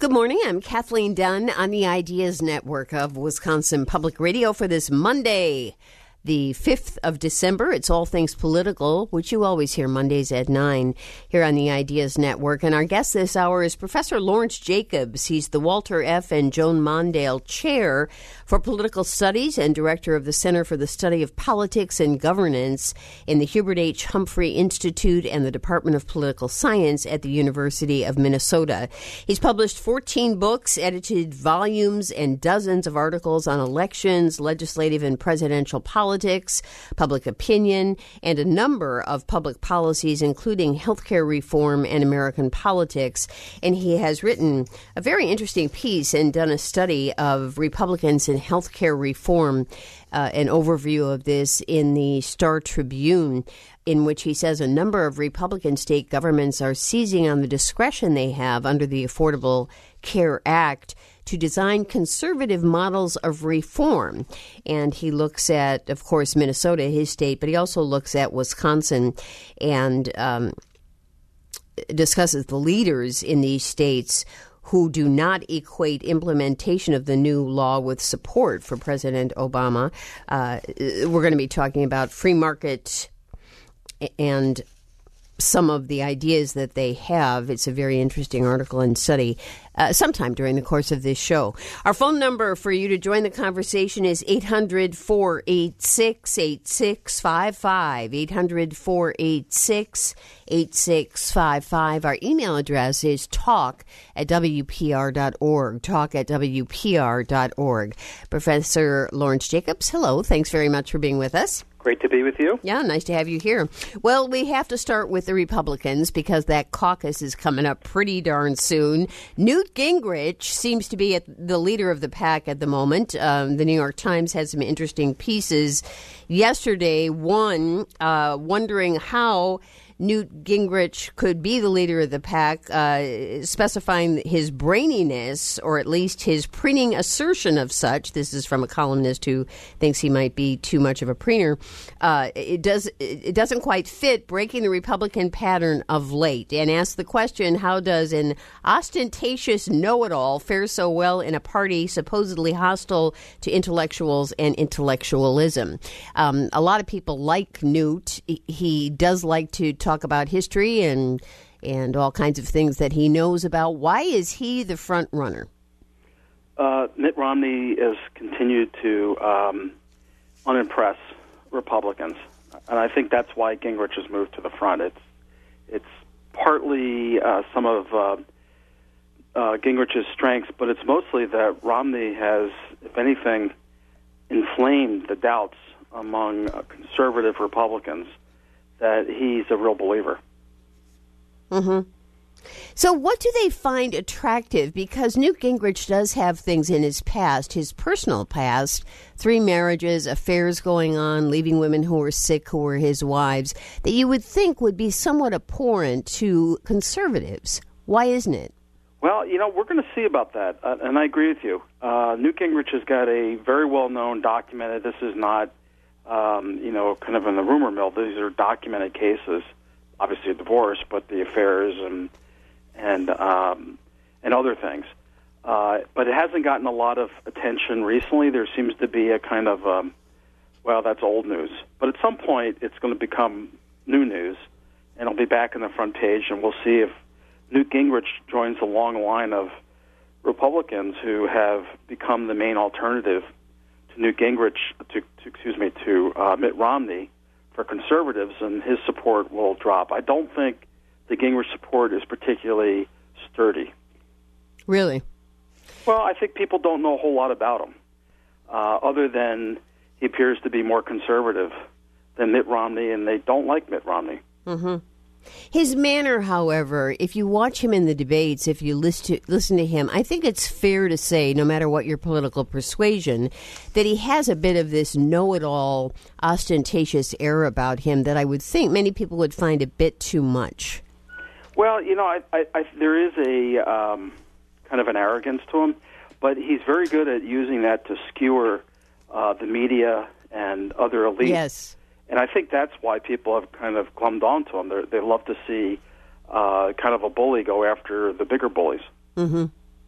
Good morning. I'm Kathleen Dunn on the Ideas Network of Wisconsin Public Radio for this Monday, the 5th of December. It's All Things Political, which you always hear Mondays at 9 here on the Ideas Network. And our guest this hour is Professor Lawrence Jacobs. He's the Walter F. and Joan Mondale Chair for Political Studies and Director of the Center for the Study of Politics and Governance in the Hubert H. Humphrey Institute and the Department of Political Science at the University of Minnesota. He's published 14 books, edited volumes, and dozens of articles on elections, legislative and presidential politics, public opinion, and a number of public policies, including healthcare reform and American politics. And he has written a very interesting piece and done a study of Republicans in healthcare reform, an overview of this in the Star Tribune, in which he says a number of Republican state governments are seizing on the discretion they have under the Affordable Care Act to design conservative models of reform. And he looks at, of course, Minnesota, his state, but he also looks at Wisconsin and discusses the leaders in these states who do not equate implementation of the new law with support for President Obama. We're going to be talking about free market and some of the ideas that they have. It's a very interesting article and study sometime during the course of this show. Our phone number for you to join the conversation is 800-486-8655, 800-486-8655. Our email address is talk@wpr.org, talk@wpr.org. Professor Lawrence Jacobs, hello. Thanks very much for being with us. Great to be with you. Yeah, nice to have you here. Well, we have to start with the Republicans because that caucus is coming up pretty darn soon. Newt Gingrich seems to be the leader of the pack at the moment. The New York Times had some interesting pieces yesterday. One, wondering how Newt Gingrich could be the leader of the pack, specifying his braininess, or at least his preening assertion of such. This is from a columnist who thinks he might be too much of a preener. It doesn't quite fit breaking the Republican pattern of late, and asks the question, how does an ostentatious know-it-all fare so well in a party supposedly hostile to intellectuals and intellectualism? A lot of people like Newt. He does like to talk about history and all kinds of things that he knows about. Why is he the front runner? Mitt Romney has continued to unimpress Republicans, and I think that's why Gingrich has moved to the front. It's partly some of Gingrich's strengths, but it's mostly that Romney has, if anything, inflamed the doubts among conservative Republicans that he's a real believer. Mm-hmm. So what do they find attractive? Because Newt Gingrich does have things in his past, his personal past, 3 marriages, affairs going on, leaving women who were sick, who were his wives, that you would think would be somewhat abhorrent to conservatives. Why isn't it? Well, we're going to see about that, and I agree with you. Newt Gingrich has got a very well-known, documented, this is not kind of in the rumor mill. These are documented cases, obviously a divorce, but the affairs and other things. But it hasn't gotten a lot of attention recently. There seems to be a kind of, that's old news. But at some point, it's going to become new news, and it'll be back on the front page, and we'll see if Newt Gingrich joins a long line of Republicans who have become the main alternative to Newt Gingrich, to Mitt Romney for conservatives, and his support will drop. I don't think the Gingrich support is particularly sturdy. Really? Well, I think people don't know a whole lot about him, other than he appears to be more conservative than Mitt Romney, and they don't like Mitt Romney. Mm-hmm. His manner, however, if you watch him in the debates, if you listen to him, I think it's fair to say, no matter what your political persuasion, that he has a bit of this know-it-all, ostentatious air about him that I would think many people would find a bit too much. Well, there is a kind of an arrogance to him, but he's very good at using that to skewer the media and other elites. Yes. And I think that's why people have kind of glommed onto him. They love to see kind of a bully go after the bigger bullies. Mm-hmm.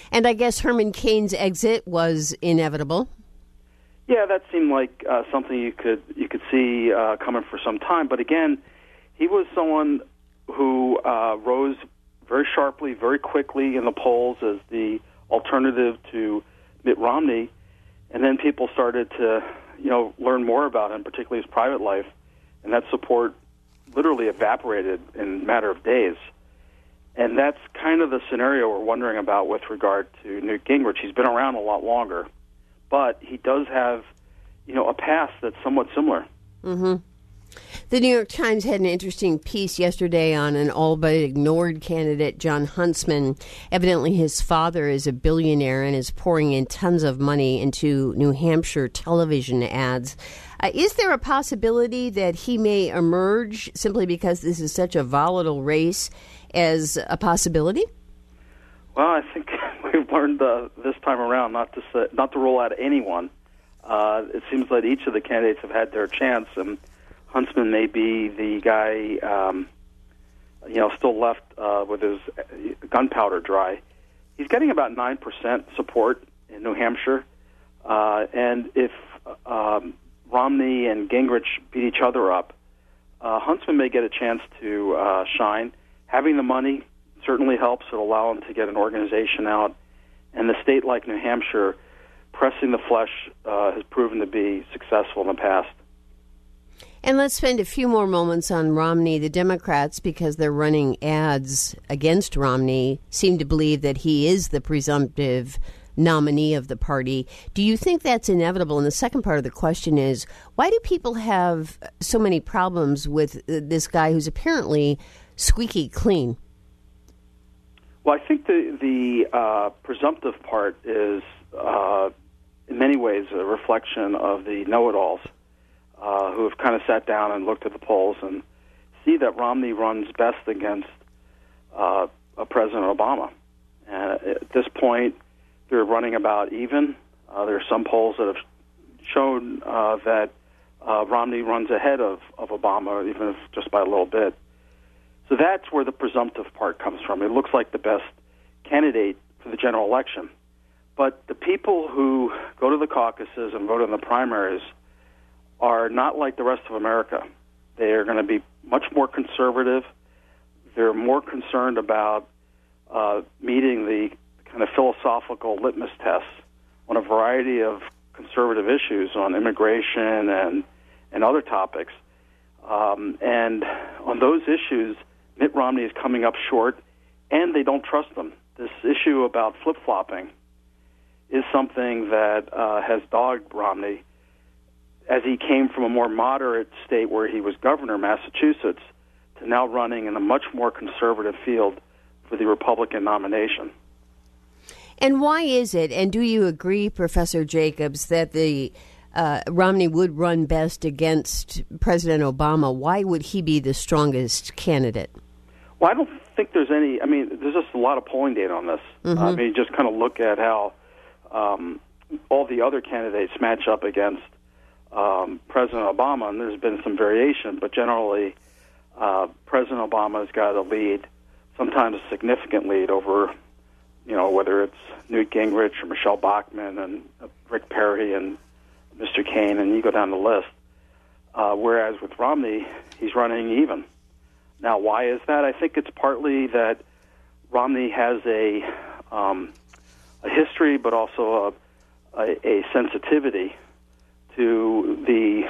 And I guess Herman Cain's exit was inevitable. Yeah, that seemed like something you could see coming for some time. But again, he was someone who rose very sharply, very quickly in the polls as the alternative to Mitt Romney, and then people started to, learn more about him, particularly his private life, and that support literally evaporated in a matter of days. And that's kind of the scenario we're wondering about with regard to Newt Gingrich. He's been around a lot longer, but he does have, a past that's somewhat similar. Mm-hmm. The New York Times had an interesting piece yesterday on an all-but-ignored candidate, Jon Huntsman. Evidently, his father is a billionaire and is pouring in tons of money into New Hampshire television ads. Is there a possibility that he may emerge simply because this is such a volatile race as a possibility? Well, I think we've learned this time around not to rule out anyone. It seems like each of the candidates have had their chance, and Huntsman may be the guy, still left with his gunpowder dry. He's getting about 9% support in New Hampshire, and if Romney and Gingrich beat each other up, Huntsman may get a chance to shine. Having the money certainly helps. It'll allow him to get an organization out, and the state like New Hampshire, pressing the flesh has proven to be successful in the past. And let's spend a few more moments on Romney. The Democrats, because they're running ads against Romney, seem to believe that he is the presumptive nominee of the party. Do you think that's inevitable? And the second part of the question is, why do people have so many problems with this guy who's apparently squeaky clean? Well, I think the presumptive part is, in many ways, a reflection of the know-it-alls who have kind of sat down and looked at the polls and see that Romney runs best against President Obama. And at this point, they're running about even. There are some polls that have shown that Romney runs ahead of Obama, even if just by a little bit. So that's where the presumptive part comes from. It looks like the best candidate for the general election. But the people who go to the caucuses and vote in the primaries are not like the rest of America. They are going to be much more conservative. They're more concerned about meeting the kind of philosophical litmus tests on a variety of conservative issues on immigration and other topics. And on those issues, Mitt Romney is coming up short, and they don't trust him. This issue about flip-flopping is something that has dogged Romney as he came from a more moderate state where he was governor, Massachusetts, to now running in a much more conservative field for the Republican nomination. And why is it, and do you agree, Professor Jacobs, that the Romney would run best against President Obama? Why would he be the strongest candidate? Well, I don't think there's any, there's just a lot of polling data on this. Mm-hmm. Just kind of look at how all the other candidates match up against President Obama, and there's been some variation, but generally President Obama's got a lead, sometimes a significant lead over, whether it's Newt Gingrich or Michelle Bachmann and Rick Perry and Mr. Cain, and you go down the list. Whereas with Romney, he's running even. Now, why is that? I think it's partly that Romney has a history, but also a sensitivity to the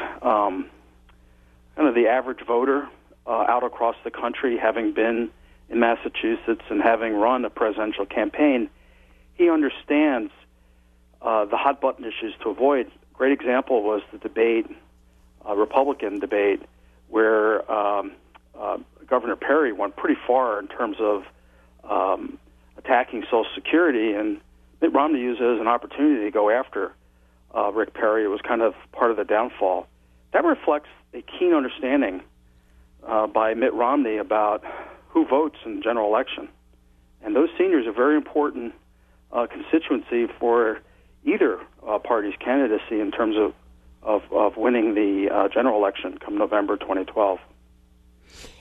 kind of the average voter out across the country, having been in Massachusetts and having run a presidential campaign. He understands the hot-button issues to avoid. Great example was the debate, Republican debate, where Governor Perry went pretty far in terms of attacking Social Security, and Mitt Romney used it as an opportunity to go after Rick Perry. It was kind of part of the downfall. That reflects a keen understanding by Mitt Romney about who votes in the general election. And those seniors are very important constituency for either party's candidacy in terms of winning the general election come November 2012.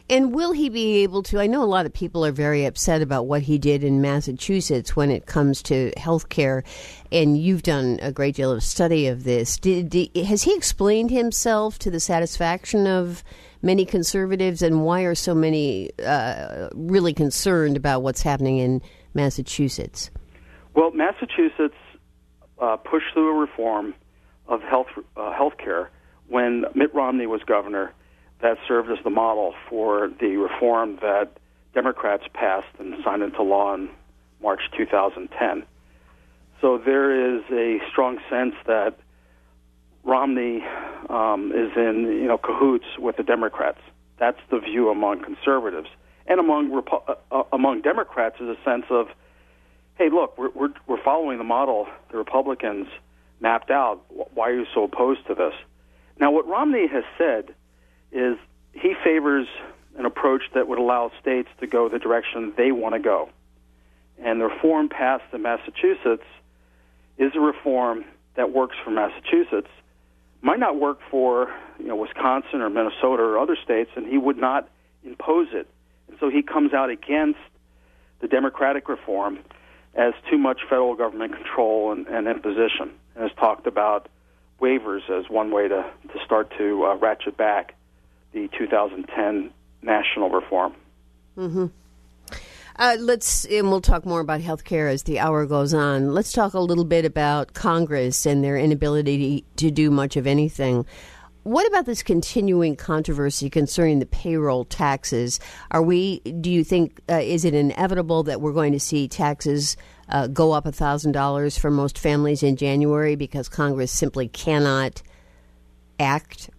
And will he be able to? I know a lot of people are very upset about what he did in Massachusetts when it comes to health care, and you've done a great deal of study of this. Has he explained himself to the satisfaction of many conservatives, and why are so many really concerned about what's happening in Massachusetts? Well, Massachusetts pushed through a reform of health care when Mitt Romney was governor. That served as the model for the reform that Democrats passed and signed into law in March 2010. So there is a strong sense that Romney is in cahoots with the Democrats. That's the view among conservatives, and among Democrats is a sense of, hey, look, we're following the model the Republicans mapped out. Why are you so opposed to this? Now, what Romney has said is he favors an approach that would allow states to go the direction they want to go. And the reform passed in Massachusetts is a reform that works for Massachusetts. Might not work for Wisconsin or Minnesota or other states, and he would not impose it. And so he comes out against the Democratic reform as too much federal government control and imposition, and has talked about waivers as one way to start to ratchet back the 2010 national reform. Mm-hmm. And we'll talk more about health care as the hour goes on. Let's talk a little bit about Congress and their inability to do much of anything. What about this continuing controversy concerning the payroll taxes? Do you think, is it inevitable that we're going to see taxes go up $1,000 for most families in January because Congress simply cannot act?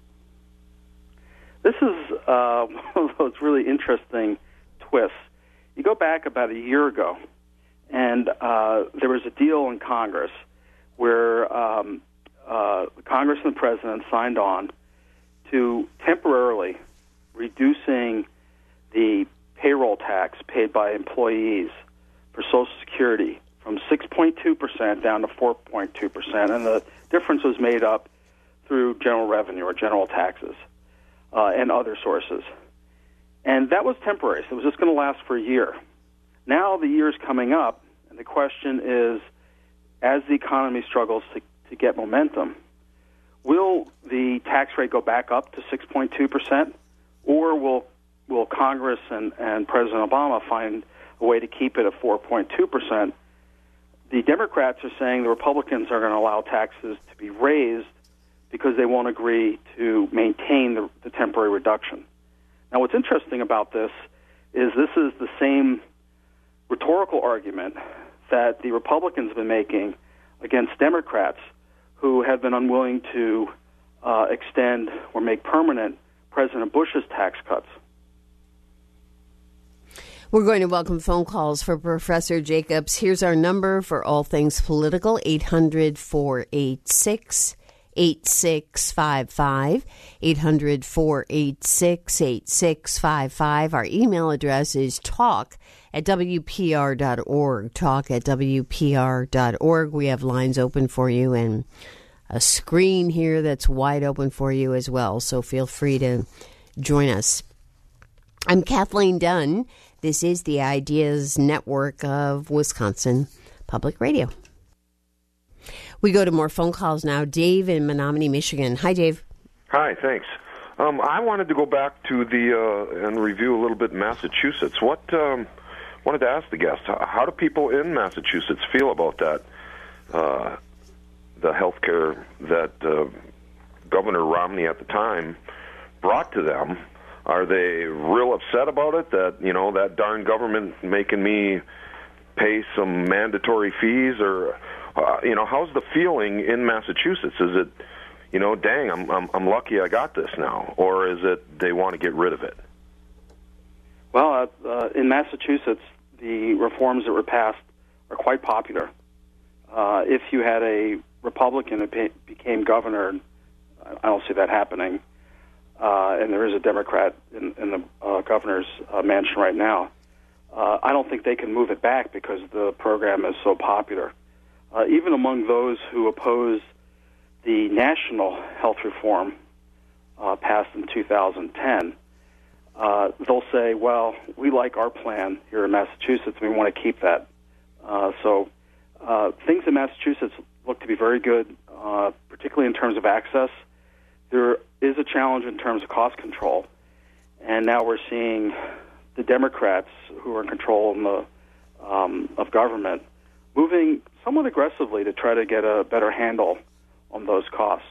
This is one of those really interesting twists. You go back about a year ago, and there was a deal in Congress where Congress and the President signed on to temporarily reducing the payroll tax paid by employees for Social Security from 6.2% down to 4.2%, and the difference was made up through general revenue or general taxes and other sources. And that was temporary, so it was just going to last for a year. Now the year's coming up, and the question is, as the economy struggles to get momentum, will the tax rate go back up to 6.2%, or will Congress and President Obama find a way to keep it at 4.2%? The Democrats are saying the Republicans are going to allow taxes to be raised because they won't agree to maintain the temporary reduction. Now, what's interesting about this is the same rhetorical argument that the Republicans have been making against Democrats who have been unwilling to extend or make permanent President Bush's tax cuts. We're going to welcome phone calls for Professor Jacobs. Here's our number for all things political, 800-486-8655, 800-486-8655. Our email address is talk@wpr.org, talk@wpr.org. We have lines open for you and a screen here that's wide open for you as well, so feel free to join us. I'm Kathleen Dunn. This is the Ideas Network of Wisconsin Public Radio. We go to more phone calls now. Dave in Menominee, Michigan. Hi, Dave. Hi, thanks. I wanted to go back to and review a little bit Massachusetts. Wanted to ask the guests, how do people in Massachusetts feel about that, the health care that Governor Romney at the time brought to them? Are they real upset about it, that, that darn government making me pay some mandatory fees? Or, how's the feeling in Massachusetts? Is it, dang, I'm lucky I got this now? Or is it they want to get rid of it? Well, in Massachusetts, the reforms that were passed are quite popular. If you had a Republican who became governor, I don't see that happening. And there is a Democrat in the governor's mansion right now. I don't think they can move it back because the program is so popular. Even among those who oppose the national health reform passed in 2010, they'll say, well, we like our plan here in Massachusetts, and we want to keep that. So things in Massachusetts look to be very good, particularly in terms of access. There is a challenge in terms of cost control, and now we're seeing the Democrats who are in control of government moving somewhat aggressively to try to get a better handle on those costs.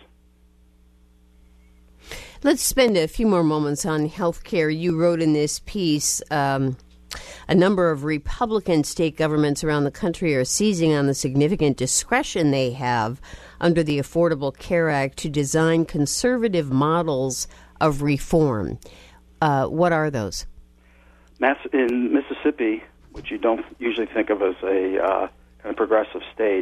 Let's spend a few more moments on health care. You wrote in this piece, a number of Republican state governments around the country are seizing on the significant discretion they have under the Affordable Care Act to design conservative models of reform. What are those? In Mississippi, which you don't usually think of as a kind of progressive state,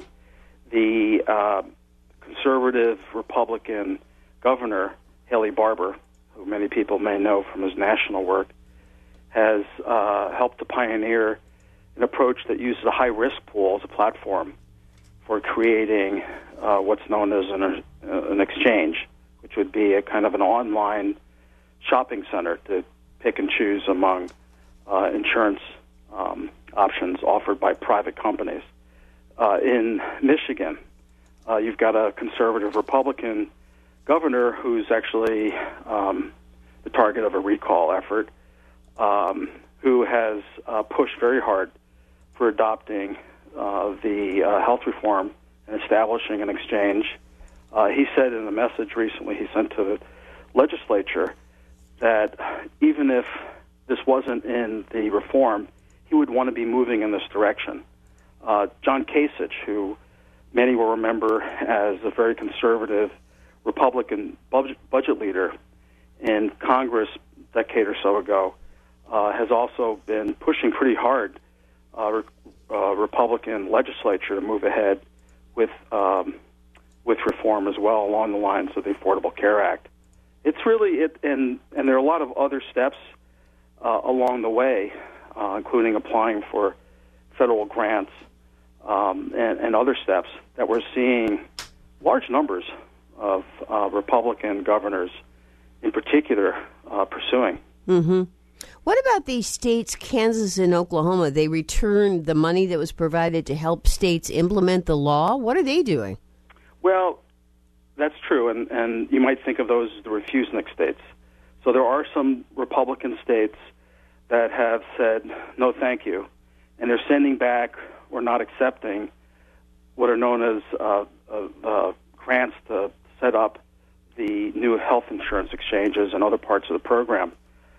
the conservative Republican governor, Haley Barbour, who many people may know from his national work, has helped to pioneer an approach that uses a high-risk pool as a platform for creating what's known as an exchange, which would be a kind of an online shopping center to pick and choose among insurance options offered by private companies. In Michigan, you've got a conservative Republican governor who's actually the target of a recall effort, who has pushed very hard for adopting the health reform and establishing an exchange. He said in a message recently he sent to the legislature that even if this wasn't in the reform, he would want to be moving in this direction. John Kasich, who many will remember as a very conservative Republican budget leader in Congress a decade or so ago, has also been pushing pretty hard Republican legislature to move ahead with reform as well along the lines of the Affordable Care Act. It's really and there are a lot of other steps along the way, including applying for federal grants and other steps that we're seeing large numbers of Republican governors in particular pursuing. Mm-hmm. What about these states, Kansas and Oklahoma? They returned the money that was provided to help states implement the law. What are they doing? Well, that's true, and you might think of those as the refuseniks states. So there are some Republican states that have said, no, thank you, and they're sending back or not accepting what are known as grants to set up the new health insurance exchanges and other parts of the program.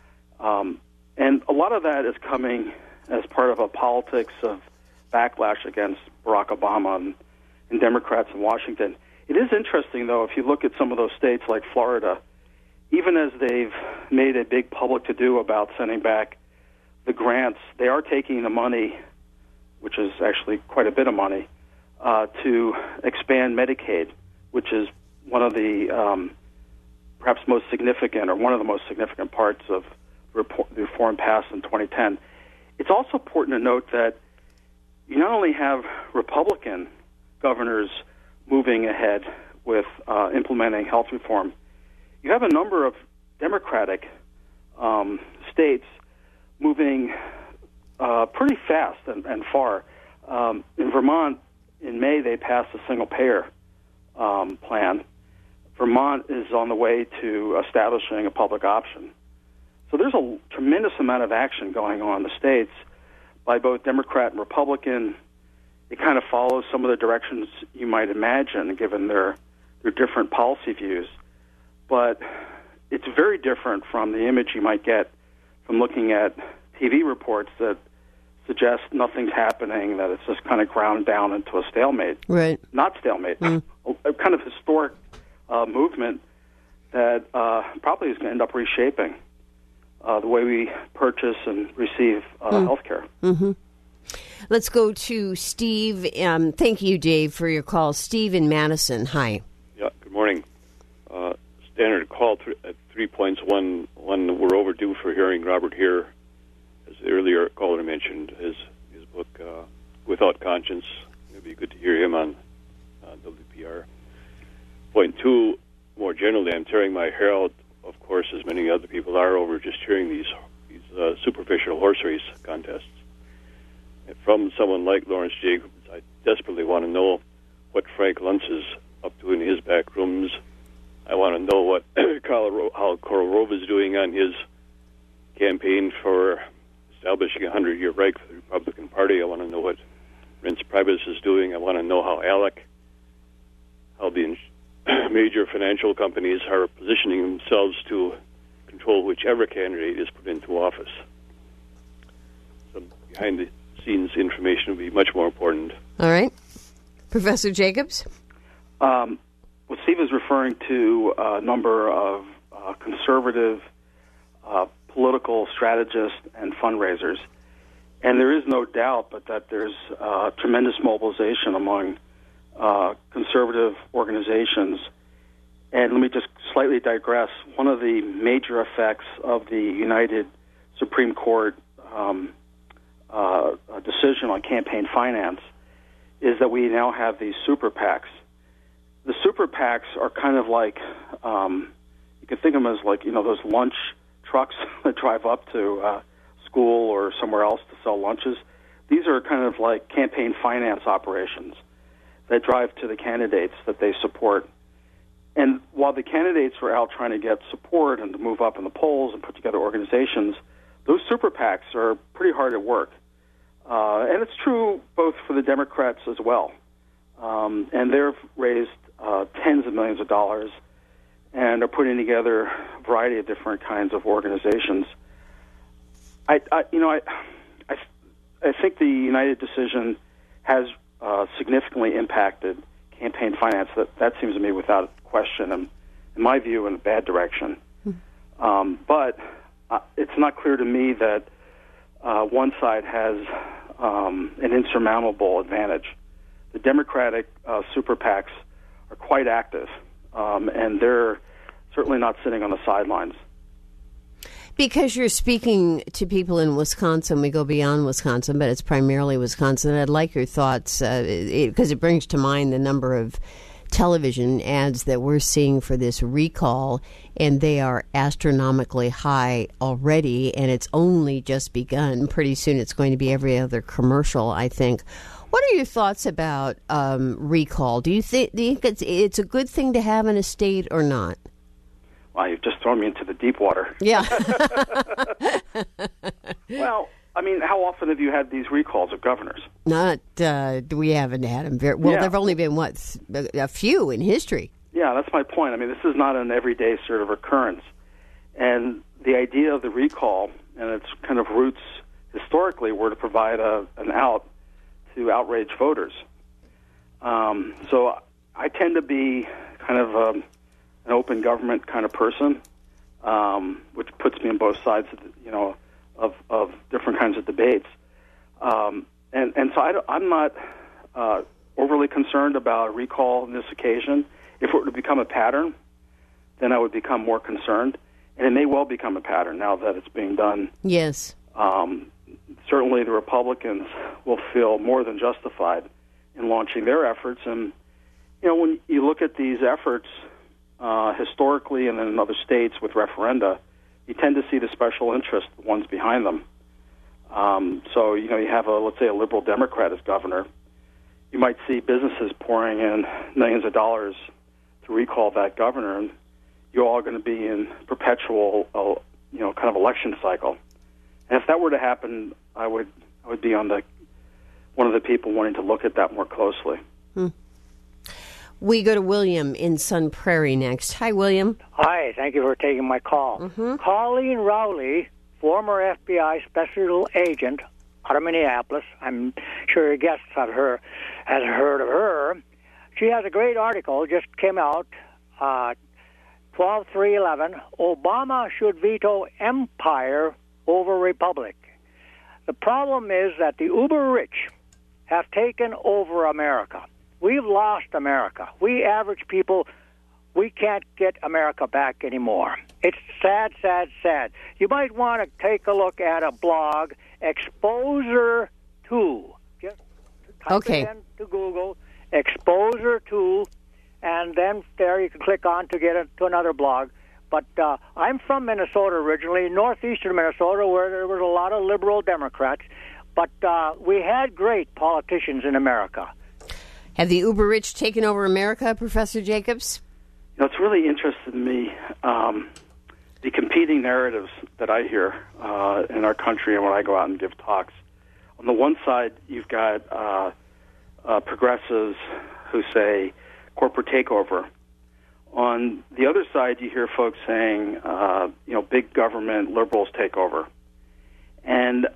And a lot of that is coming as part of a politics of backlash against Barack Obama and Democrats in Washington. It is interesting, though, if you look at some of those states like Florida, even as they've made a big public to-do about sending back the grants, they are taking the money, which is actually quite a bit of money, to expand Medicaid, which is one of the perhaps most significant or one of the most significant parts of the reform passed in 2010. It's also important to note that you not only have Republican governors moving ahead with implementing health reform, you have a number of Democratic states moving pretty fast and far. In Vermont, in May, they passed a single-payer plan. Vermont is on the way to establishing a public option. So there's a tremendous amount of action going on in the states by both Democrat and Republican. It kind of follows some of the directions you might imagine, given their different policy views. But it's very different from the image you might get from looking at TV reports that suggest nothing's happening, that it's just kind of ground down into a stalemate. Right. Not stalemate. A kind of historic movement that probably is going to end up reshaping the way we purchase and receive health care. Mm-hmm. Let's go to Steve. Thank you, Dave, for your call. Steve in Madison. Hi. Yeah, good morning. Standard call at 3 points. One, we're overdue for hearing Robert here, as the earlier caller mentioned, his book, Without Conscience. It would be good to hear him on WPR. Point two, more generally, I'm tearing my hair out, of course, as many other people are, over just hearing these superficial horse race contests. And from someone like Lawrence Jacobs, I desperately want to know what Frank Luntz is up to in his back rooms. I want to know what how Karl Rove is doing on his campaign for establishing a 100-year Reich for the Republican Party. I want to know what Reince Priebus is doing. I want to know how the major financial companies are positioning themselves to control whichever candidate is put into office. Some behind-the-scenes information would be much more important. All right. Professor Jacobs? What Steve is referring to a number of conservative political strategists and fundraisers. And there is no doubt but that there's tremendous mobilization among conservative organizations. And let me just slightly digress. One of the major effects of the United Supreme Court decision on campaign finance is that we now have these super PACs. The super PACs are kind of like, you can think of them as like, those lunch trucks that drive up to school or somewhere else to sell lunches. These are kind of like campaign finance operations that drive to the candidates that they support. And while the candidates are out trying to get support and to move up in the polls and put together organizations, those super PACs are pretty hard at work. And it's true both for the Democrats as well. And they've raised tens of millions of dollars and are putting together a variety of different kinds of organizations. I think the United decision has significantly impacted campaign finance. That seems to me, without question, and in my view, in a bad direction. But it's not clear to me that one side has an insurmountable advantage. The Democratic super PACs are quite active, and they're certainly not sitting on the sidelines. Because you're speaking to people in Wisconsin, we go beyond Wisconsin, but it's primarily Wisconsin. I'd like your thoughts, because it brings to mind the number of television ads that we're seeing for this recall, and they are astronomically high already, and it's only just begun. Pretty soon it's going to be every other commercial, I think. What are your thoughts about recall? Do you think it's a good thing to have in a state or not? Well, you've just thrown me into the deep water. Yeah. Well, I mean, how often have you had these recalls of governors? We haven't had them. There have only been, a few in history. Yeah, that's my point. I mean, this is not an everyday sort of occurrence. And the idea of the recall and its kind of roots historically were to provide an out to outrage voters. So I tend to be kind of an open government kind of person, which puts me on both sides of different kinds of debates. And so I'm not overly concerned about a recall on this occasion. If it were to become a pattern, then I would become more concerned. And it may well become a pattern now that it's being done. Yes. Certainly the Republicans will feel more than justified in launching their efforts. And, when you look at these efforts historically and in other states with referenda, you tend to see the special interest ones behind them. So, you have let's say a liberal Democrat as governor. You might see businesses pouring in millions of dollars to recall that governor, and you're all going to be in perpetual, kind of election cycle. And if that were to happen, I would be on one of the people wanting to look at that more closely. We go to William in Sun Prairie next. Hi, William. Hi, thank you for taking my call. Mm-hmm. Colleen Rowley, former FBI special agent out of Minneapolis. I'm sure your guests have heard of her. She has a great article, just came out, 12/3/11, Obama should veto empire over republic. The problem is that the uber-rich have taken over America. We've lost America. We average people, we can't get America back anymore. It's sad, sad, sad. You might want to take a look at a blog, Exposure 2. Just type it into Google, Exposure 2, and then there you can click on to get to another blog. But I'm from Minnesota originally, northeastern Minnesota, where there was a lot of liberal Democrats. But we had great politicians in America. Have the uber rich taken over America, Professor Jacobs? You know, it's really interested in me, the competing narratives that I hear in our country and when I go out and give talks. On the one side, you've got progressives who say corporate takeover. On the other side, you hear folks saying, big government, liberals take over. And,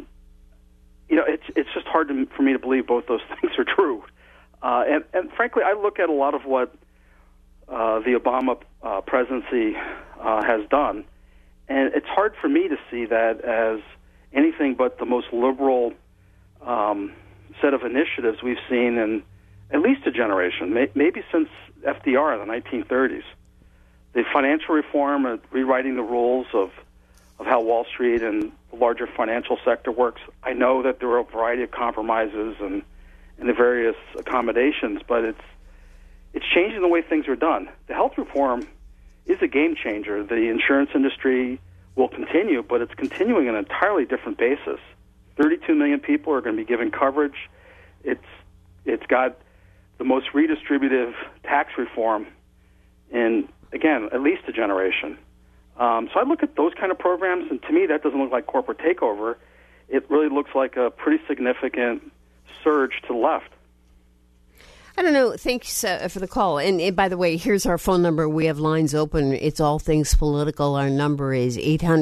it's just hard for me to believe both those things are true. And frankly, I look at a lot of what the Obama presidency has done, and it's hard for me to see that as anything but the most liberal set of initiatives we've seen in at least a generation, maybe since FDR in the 1930s. The financial reform, rewriting the rules of how Wall Street and the larger financial sector works. I know that there are a variety of compromises and the various accommodations, but it's changing the way things are done. The health reform is a game changer. The insurance industry will continue, but it's continuing on an entirely different basis. 32 million people are going to be given coverage. It's got the most redistributive tax reform in, again, at least a generation. So I look at those kind of programs, and to me that doesn't look like corporate takeover. It really looks like a pretty significant surge to the left. I don't know. Thanks for the call. And by the way, here's our phone number. We have lines open. It's All Things Political. Our number is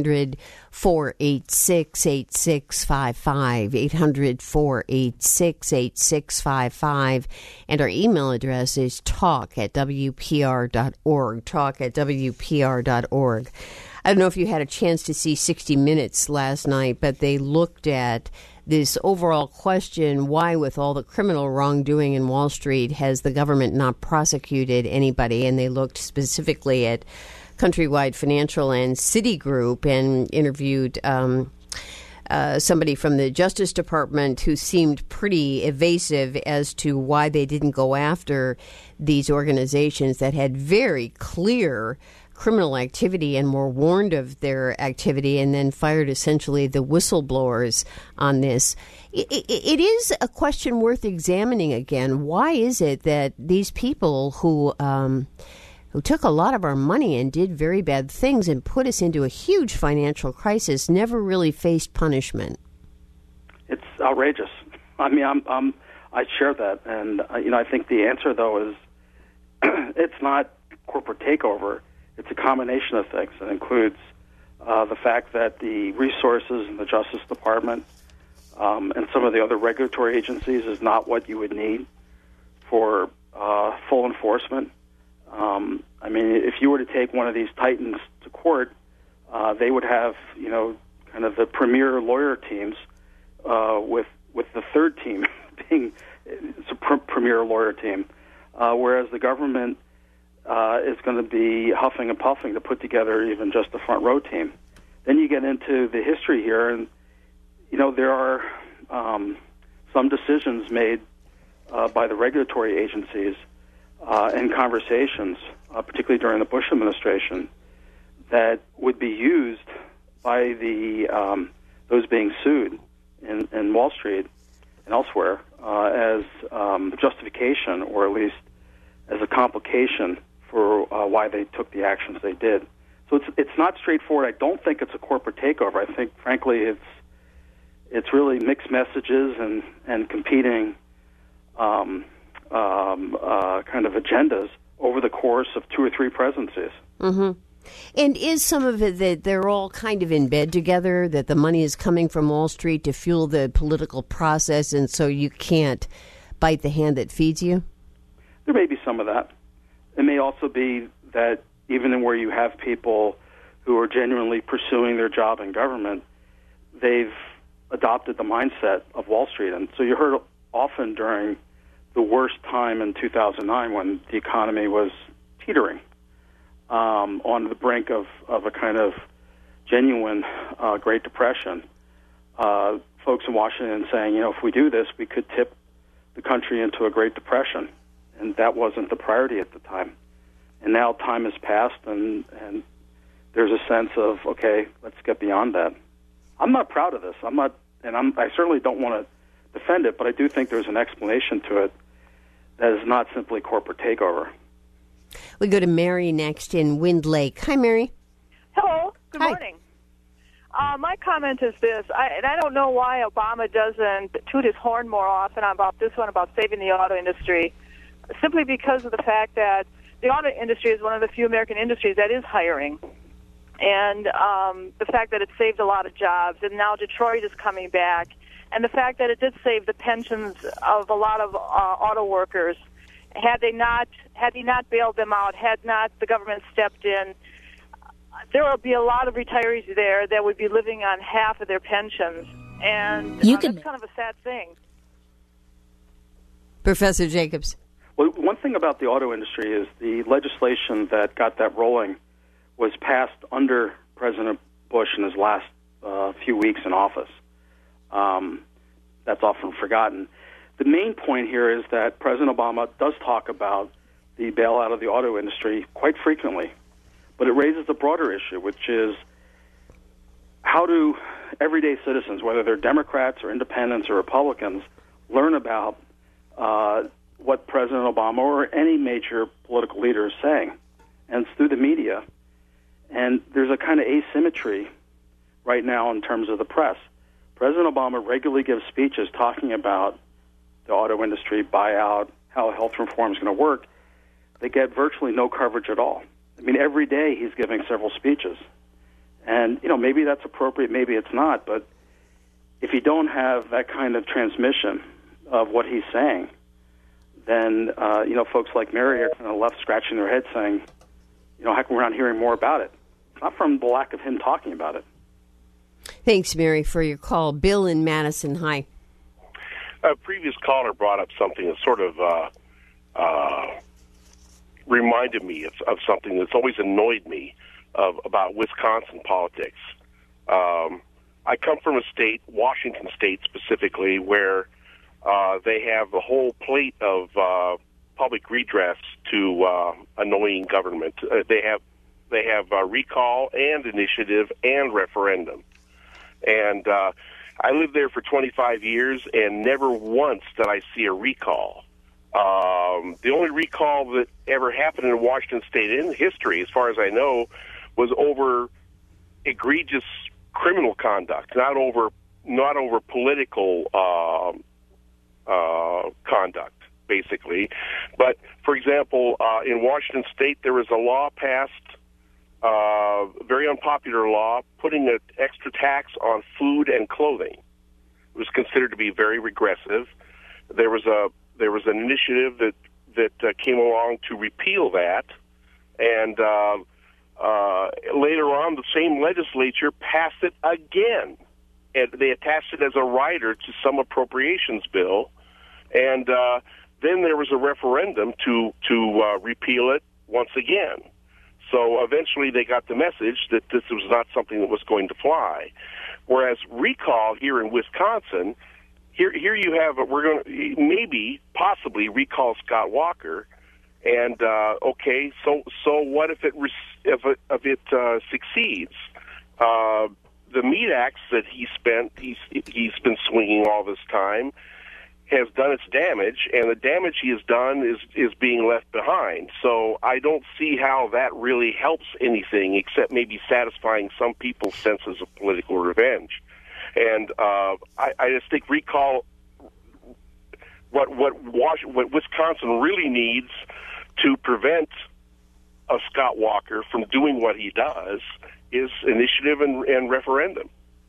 800-486-8655, 800-486-8655. And our email address is talk@wpr.org, talk@wpr.org. I don't know if you had a chance to see 60 Minutes last night, but they looked at this overall question, why with all the criminal wrongdoing in Wall Street has the government not prosecuted anybody? And they looked specifically at Countrywide Financial and Citigroup and interviewed somebody from the Justice Department who seemed pretty evasive as to why they didn't go after these organizations that had very clear criminal activity and were warned of their activity and then fired essentially the whistleblowers on this. It is a question worth examining again. Why is it that these people who took a lot of our money and did very bad things and put us into a huge financial crisis never really faced punishment? It's outrageous. I mean, I share that, and I think the answer though is it's not corporate takeover. It's a combination of things. It includes the fact that the resources in the Justice Department and some of the other regulatory agencies is not what you would need for full enforcement. I mean, if you were to take one of these titans to court, they would have, kind of the premier lawyer teams with the third team being a premier lawyer team, whereas the government is going to be huffing and puffing to put together even just the front row team. Then you get into the history here, and there are some decisions made by the regulatory agencies and conversations, particularly during the Bush administration, that would be used by the those being sued in Wall Street and elsewhere as justification, or at least as a complication for why they took the actions they did. So it's not straightforward. I don't think it's a corporate takeover. I think, frankly, it's really mixed messages and competing kind of agendas over the course of 2 or 3 presidencies. Mm-hmm. And is some of it that they're all kind of in bed together, that the money is coming from Wall Street to fuel the political process, and so you can't bite the hand that feeds you? There may be some of that. It may also be that even where you have people who are genuinely pursuing their job in government, they've adopted the mindset of Wall Street. And so you heard often during the worst time in 2009 when the economy was teetering on the brink of a kind of genuine Great Depression, folks in Washington saying, if we do this, we could tip the country into a Great Depression. And that wasn't the priority at the time. And now time has passed, and there's a sense of, okay, let's get beyond that. I'm not proud of this. I certainly don't want to defend it, but I do think there's an explanation to it that is not simply corporate takeover. We go to Mary next in Wind Lake. Hi, Mary. Hello. Good Hi. morning. My comment is this, and I don't know why Obama doesn't toot his horn more often about this one, about saving the auto industry, simply because of the fact that the auto industry is one of the few American industries that is hiring. And the fact that it saved a lot of jobs, and now Detroit is coming back, and the fact that it did save the pensions of a lot of auto workers. Had he not bailed them out, had not the government stepped in, there would be a lot of retirees there that would be living on half of their pensions, and that's kind of a sad thing. Professor Jacobs. Well, one thing about the auto industry is the legislation that got that rolling was passed under President Bush in his last few weeks in office. That's often forgotten. The main point here is that President Obama does talk about the bailout of the auto industry quite frequently, but it raises a broader issue, which is how do everyday citizens, whether they're Democrats or independents or Republicans, learn about what President Obama or any major political leader is saying? And it's through the media. And there's a kind of asymmetry right now in terms of the press. President Obama regularly gives speeches talking about the auto industry, buyout, how health reform is going to work. They get virtually no coverage at all. I mean, every day he's giving several speeches. And, maybe that's appropriate, maybe it's not. But if you don't have that kind of transmission of what he's saying, then, folks like Mary are kind of left scratching their heads saying, how come we're not hearing more about it? Not from the lack of him talking about it. Thanks, Mary, for your call. Bill in Madison, hi. A previous caller brought up something that sort of reminded me of something that's always annoyed me about Wisconsin politics. I come from a state, Washington State specifically, where they have a whole plate of public redress to annoying government. They have recall and initiative and referendum. And I lived there for 25 years, and never once did I see a recall. The only recall that ever happened in Washington State in history, as far as I know, was over egregious criminal conduct, not over political conduct, basically. But, for example, in Washington State, there was a law passed, very unpopular law, putting an extra tax on food and clothing. It was considered to be very regressive. There was an initiative that came along to repeal that, and later on, the same legislature passed it again, and they attached it as a rider to some appropriations bill, and then there was a referendum to repeal it once again. So eventually they got the message that this was not something that was going to fly. Whereas recall here in Wisconsin, here you have, we're going to maybe, possibly recall Scott Walker, and okay, so what if it succeeds? The meat axe that he's been swinging all this time has done its damage, and the damage he has done is being left behind. So I don't see how that really helps anything except maybe satisfying some people's senses of political revenge. And I just think recall, what Wisconsin really needs to prevent a Scott Walker from doing what he does is initiative and referendum.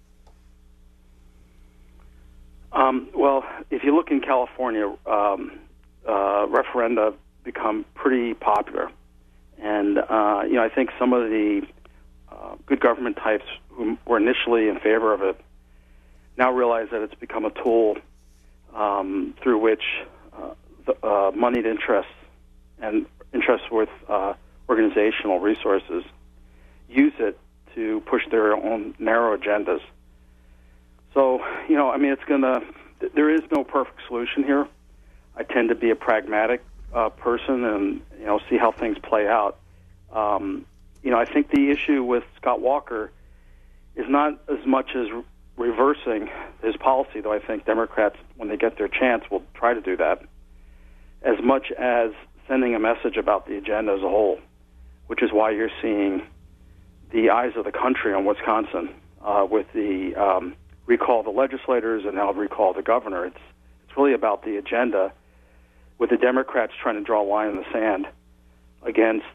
Well, if you look in California, referenda become pretty popular. And, I think some of the good government types who were initially in favor of it now realize that it's become a tool through which the moneyed interests and interests with organizational resources use it to push their own narrow agendas. So, there is no perfect solution here. I tend to be a pragmatic person and, see how things play out. I think the issue with Scott Walker is not as much as reversing his policy, though I think Democrats, when they get their chance, will try to do that, as much as sending a message about the agenda as a whole, which is why you're seeing the eyes of the country on Wisconsin with the recall of the legislators and now recall of the governor. It's really about the agenda, with the Democrats trying to draw a line in the sand against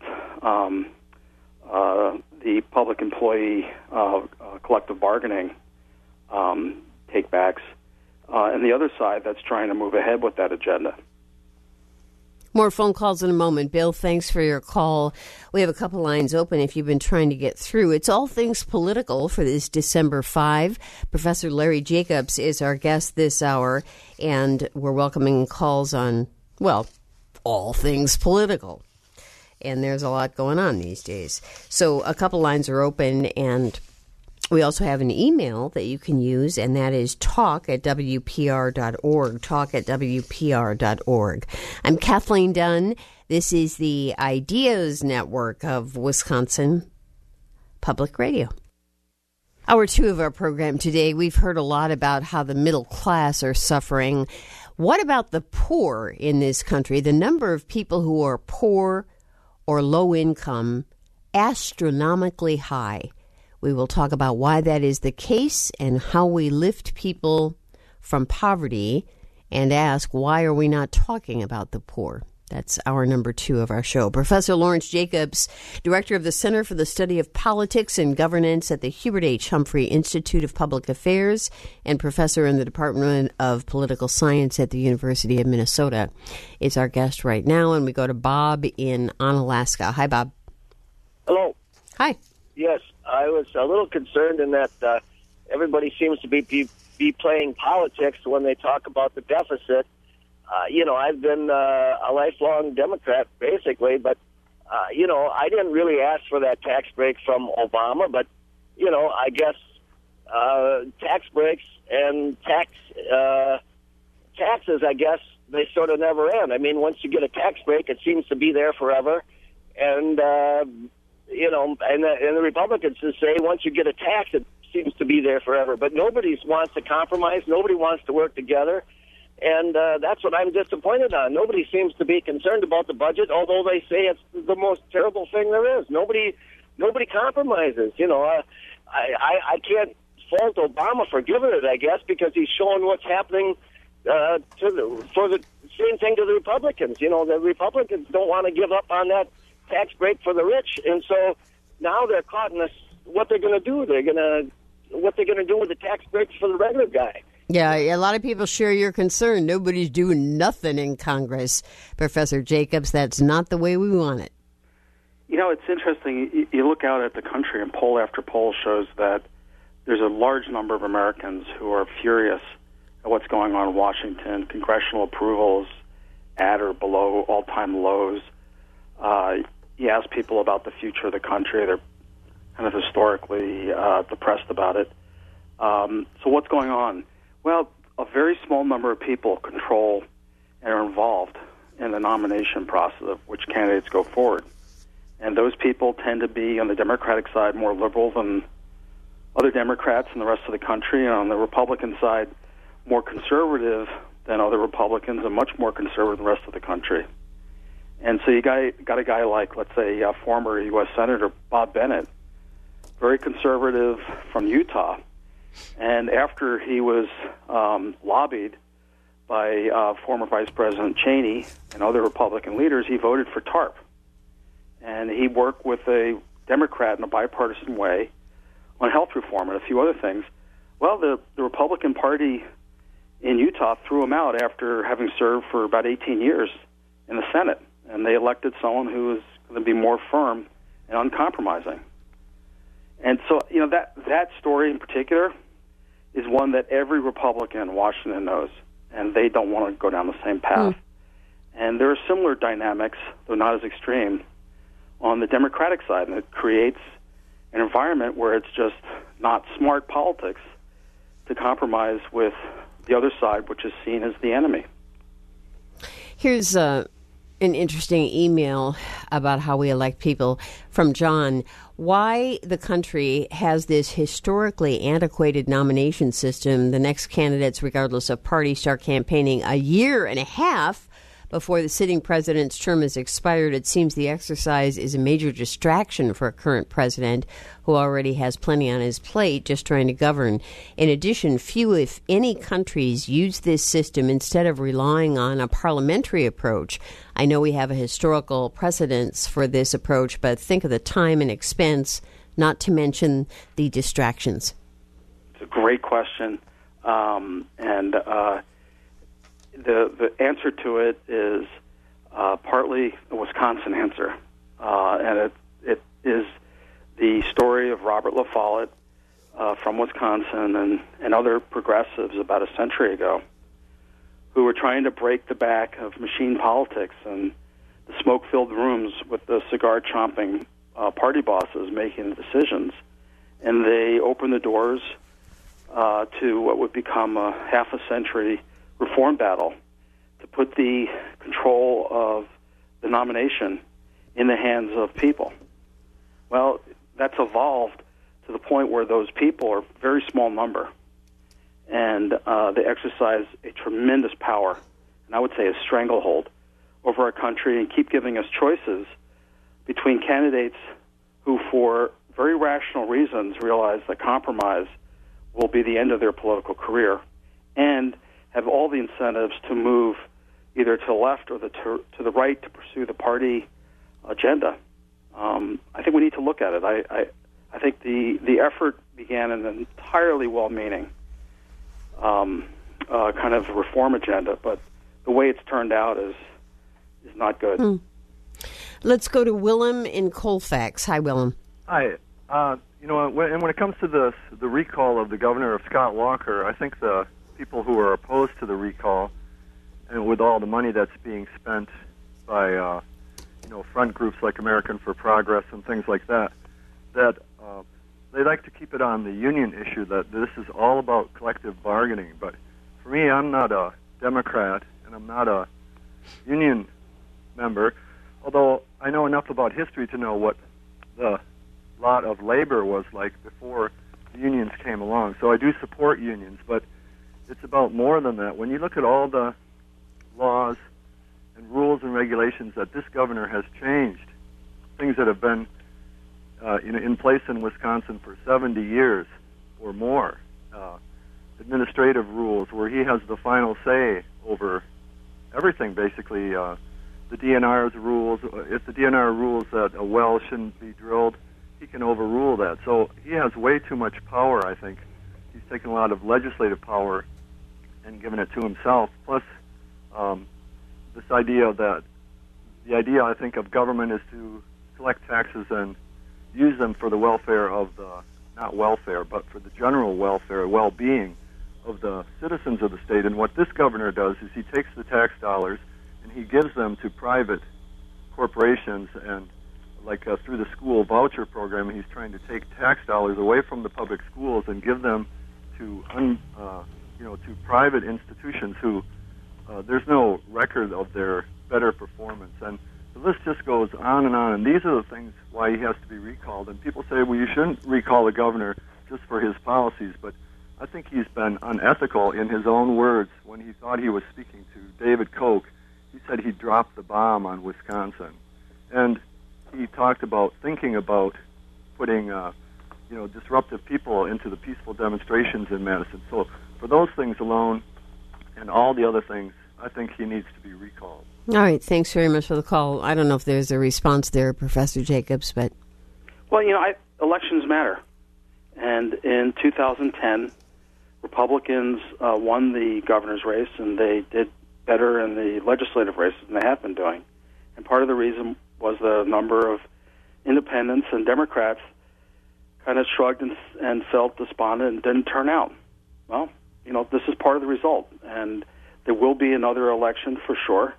the public employee collective bargaining takebacks, and the other side that's trying to move ahead with that agenda. More phone calls in a moment. Bill, thanks for your call. We have a couple lines open if you've been trying to get through. It's All Things Political for this December 5. Professor Larry Jacobs is our guest this hour, and we're welcoming calls on, well, all things political. And there's a lot going on these days. So a couple lines are open, and we also have an email that you can use, and that is talk@wpr.org, talk@wpr.org. I'm Kathleen Dunn. This is the Ideas Network of Wisconsin Public Radio. Hour 2 of our program today, we've heard a lot about how the middle class are suffering. What about the poor in this country? The number of people who are poor or low income, astronomically high. We will talk about why that is the case and how we lift people from poverty, and ask, why are we not talking about the poor? That's hour number 2 of our show. Professor Lawrence Jacobs, Director of the Center for the Study of Politics and Governance at the Hubert H. Humphrey Institute of Public Affairs and Professor in the Department of Political Science at the University of Minnesota, is our guest right now. And we go to Bob in Onalaska. Hi, Bob. Hello. Hi. Yes, I was a little concerned in that everybody seems to be playing politics when they talk about the deficit. I've been a lifelong Democrat, basically, but, I didn't really ask for that tax break from Obama, but, I guess tax breaks and taxes, I guess, they sort of never end. I mean, once you get a tax break, it seems to be there forever, and and the Republicans say once you get a tax, it seems to be there forever. But nobody wants to compromise. Nobody wants to work together. And that's what I'm disappointed on. Nobody seems to be concerned about the budget, although they say it's the most terrible thing there is. Nobody compromises. I can't fault Obama for giving it, I guess, because he's showing what's happening for the same thing to the Republicans. The Republicans don't want to give up on that tax break for the rich, and so now they're caught in this. What they're going to do? What they're going to do with the tax breaks for the regular guy? Yeah, a lot of people share your concern. Nobody's doing nothing in Congress, Professor Jacobs. That's not the way we want it. It's interesting. You look out at the country, and poll after poll shows that there's a large number of Americans who are furious at what's going on in Washington. Congressional approvals at or below all-time lows. You ask people about the future of the country, they're kind of historically depressed about it. So what's going on? Well, a very small number of people control and are involved in the nomination process of which candidates go forward. And those people tend to be, on the Democratic side, more liberal than other Democrats in the rest of the country, and on the Republican side, more conservative than other Republicans and much more conservative than the rest of the country. And so you got a guy like, let's say, former U.S. Senator Bob Bennett, very conservative from Utah. And after he was lobbied by former Vice President Cheney and other Republican leaders, he voted for TARP. And he worked with a Democrat in a bipartisan way on health reform and a few other things. Well, the Republican Party in Utah threw him out after having served for about 18 years in the Senate. And they elected someone who was going to be more firm and uncompromising. And so, that story in particular is one that every Republican in Washington knows, and they don't want to go down the same path. And there are similar dynamics, though not as extreme, on the Democratic side, and it creates an environment where it's just not smart politics to compromise with the other side, which is seen as the enemy. Here's an interesting email about how we elect people from John. Why the country has this historically antiquated nomination system. The next candidates, regardless of party, start campaigning a year and a half before the sitting president's term is expired. It seems the exercise is a major distraction for a current president who already has plenty on his plate just trying to govern. In addition, few, if any, countries use this system instead of relying on a parliamentary approach. I know we have a historical precedence for this approach, but think of the time and expense, not to mention the distractions. It's a great question. The answer to it is partly a Wisconsin answer, and it is the story of Robert La Follette from Wisconsin and other progressives about a century ago who were trying to break the back of machine politics and the smoke-filled rooms with the cigar-chomping party bosses making the decisions. And they opened the doors to what would become a half-a-century reform battle to put the control of the nomination in the hands of people. Well, that's evolved to the point where those people are a very small number, and they exercise a tremendous power, and I would say a stranglehold, over our country and keep giving us choices between candidates who, for very rational reasons, realize that compromise will be the end of their political career and have all the incentives to move either to the left or to the right to pursue the party agenda. I think we need to look at it. I think the effort began in an entirely well-meaning kind of reform agenda, but the way it's turned out is not good. Let's go to Willem in Colfax. Hi, Willem. Hi. When it comes to the recall of the governor of Scott Walker, I think the people who are opposed to the recall, and with all the money that's being spent by front groups like American for Progress and things like that, they like to keep it on the union issue, that this is all about collective bargaining. But for me, I'm not a Democrat, and I'm not a union member, although I know enough about history to know what the lot of labor was like before the unions came along. So I do support unions, but it's about more than that. When you look at all the laws and rules and regulations that this governor has changed, things that have been in place in Wisconsin for 70 years or more, administrative rules where he has the final say over everything, basically. The DNR's rules, if the DNR rules that a well shouldn't be drilled, he can overrule that. So he has way too much power, I think. He's taken a lot of legislative power and given it to himself. Plus, this idea that the idea, I think, of government is to collect taxes and use them for the welfare of the, not welfare, but for the general welfare, well-being of the citizens of the state. And what this governor does is he takes the tax dollars and he gives them to private corporations, and like through the school voucher program, he's trying to take tax dollars away from the public schools and give them to to private institutions who there's no record of their better performance. And the list just goes on, and these are the things why he has to be recalled. And people say, well, you shouldn't recall the governor just for his policies, but I think he's been unethical in his own words when he thought he was speaking to David Koch. He said he dropped the bomb on Wisconsin. And he talked about thinking about putting, disruptive people into the peaceful demonstrations in Madison. So for those things alone and all the other things, I think he needs to be recalled. All right. Thanks very much for the call. I don't know if there's a response there, Professor Jacobs, but... Well, elections matter. And in 2010, Republicans won the governor's race, and they did better in the legislative races than they have been doing. And part of the reason was the number of independents and Democrats kind of shrugged and felt despondent and didn't turn out. Well, this is part of the result. And there will be another election for sure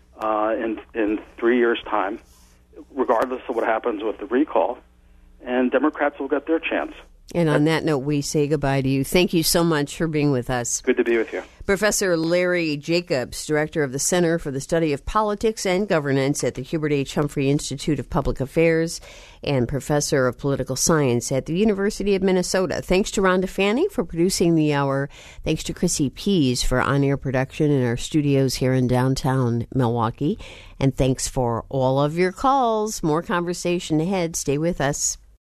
in 3 years' time, regardless of what happens with the recall. And Democrats will get their chance. And on that note, we say goodbye to you. Thank you so much for being with us. Good to be with you. Professor Larry Jacobs, Director of the Center for the Study of Politics and Governance at the Hubert H. Humphrey Institute of Public Affairs and Professor of Political Science at the University of Minnesota. Thanks to Rhonda Fanny for producing the hour. Thanks to Chrissy Pease for on-air production in our studios here in downtown Milwaukee. And thanks for all of your calls. More conversation ahead. Stay with us.